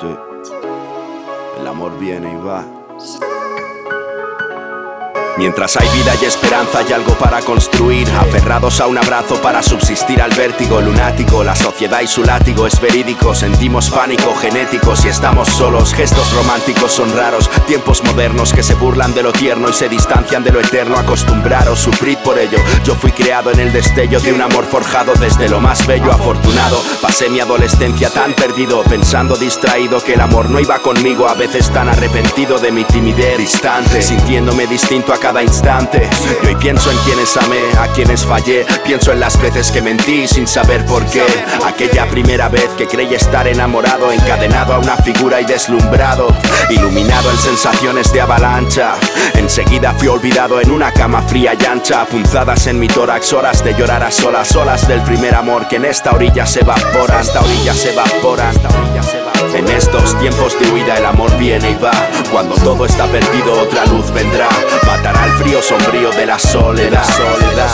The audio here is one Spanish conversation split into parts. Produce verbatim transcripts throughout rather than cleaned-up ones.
Sí. El amor viene y va. Mientras hay vida y esperanza hay algo para construir. Aferrados a un abrazo para subsistir al vértigo lunático. La sociedad y su látigo es verídico. Sentimos pánico genético si estamos solos. Gestos románticos son raros. Tiempos modernos que se burlan de lo tierno y se distancian de lo eterno. Acostumbraros, sufrid por ello. Yo fui creado en el destello de un amor forjado desde lo más bello. Afortunado, pasé mi adolescencia tan perdido, pensando distraído que el amor no iba conmigo. A veces tan arrepentido de mi timidez distante, sintiéndome distinto a cada instante. Y hoy pienso en quienes amé, a quienes fallé. Pienso en las veces que mentí sin saber por qué. Aquella primera vez que creí estar enamorado, encadenado a una figura y deslumbrado, iluminado en sensaciones de avalancha. Enseguida fui olvidado en una cama fría y ancha. Punzadas en mi tórax, horas de llorar a solas. Olas del primer amor que en esta orilla se evapora. Esta orilla se evapora. En estos tiempos de huida el amor viene y va. Cuando todo está perdido otra luz vendrá. Matará el frío sombrío de la soledad, soledad.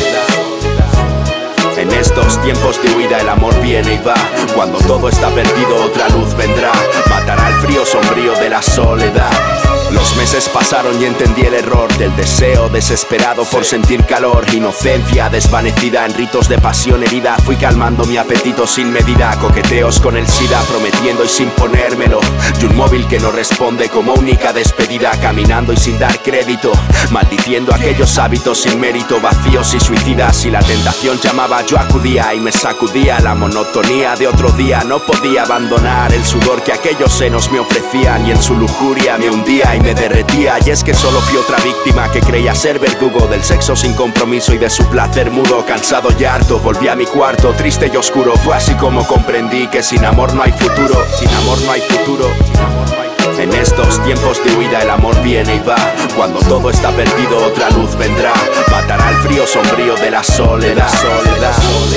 En estos tiempos de huida el amor viene y va. Cuando todo está perdido otra luz vendrá. Matará el frío sombrío de la soledad. Los meses pasaron y entendí el error del deseo desesperado por sentir calor. Inocencia desvanecida en ritos de pasión herida. Fui calmando mi apetito sin medida. Coqueteos con el SIDA prometiendo y sin ponérmelo. Y un móvil que no responde como única despedida. Caminando y sin dar crédito, maldiciendo aquellos hábitos sin mérito, vacíos y suicidas. Y la tentación llamaba, yo acudía y me sacudía. La monotonía de otro día no podía abandonar el sudor que aquellos senos me ofrecían. Y en su lujuria me hundía y me derretía. Y es que solo fui otra víctima que creía ser verdugo del sexo sin compromiso y de su placer mudo. Cansado y harto volví a mi cuarto triste y oscuro. Fue así como comprendí que sin amor no hay futuro. Sin amor no hay futuro. En estos tiempos de huida el amor viene y va. Cuando todo está perdido otra luz vendrá. Matará el frío sombrío de la soledad, soledad.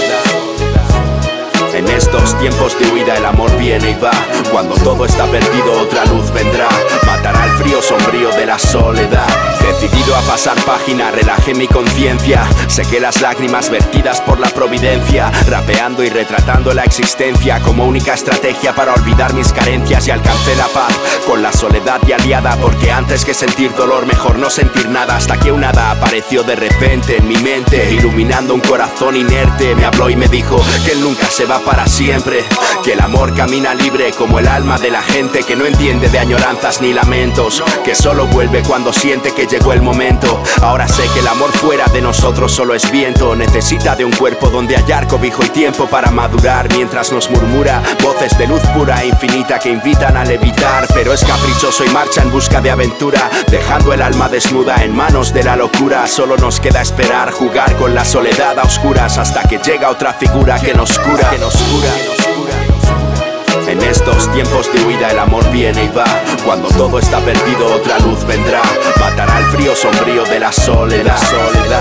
En estos tiempos de huida el amor viene y va. Cuando todo está perdido otra luz vendrá. Matará el frío sombrío de la soledad. Decidido a pasar página, relajé mi conciencia. Sequé las lágrimas vertidas por la providencia. Rapeando y retratando la existencia como única estrategia para olvidar mis carencias. Y alcancé la paz con la soledad y aliada. Porque antes que sentir dolor mejor no sentir nada. Hasta que un hada apareció de repente en mi mente, iluminando un corazón inerte. Me habló y me dijo que él nunca se va para siempre, que el amor camina libre como el alma de la gente que no entiende de añoranzas ni lamentos, que solo vuelve cuando siente que llegó el momento. Ahora sé que el amor fuera de nosotros solo es viento. Necesita de un cuerpo donde hallar cobijo y tiempo para madurar, mientras nos murmura voces de luz pura e infinita que invitan a levitar. Pero es caprichoso y marcha en busca de aventura, dejando el alma desnuda en manos de la locura. Solo nos queda esperar, jugar con la soledad a oscuras, hasta que llega otra figura que nos cura, que nos cura. En estos tiempos de huida el amor viene y va. Cuando todo está perdido otra luz vendrá. Matará el frío sombrío de la soledad, soledad.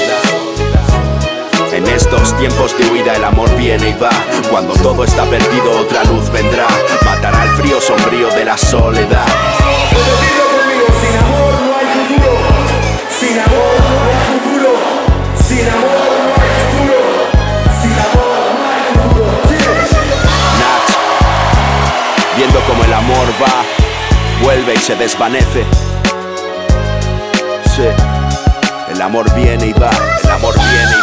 En estos tiempos de huida el amor viene y va. Cuando todo está perdido otra luz vendrá. Matará el frío sombrío de la soledad. Sin amor no hay futuro. Sin amor no hay futuro. Sin amor no hay futuro. Sin amor no hay futuro. Nach, viendo como el amor va, vuelve y se desvanece. Sí, el amor viene y va. El amor viene y va.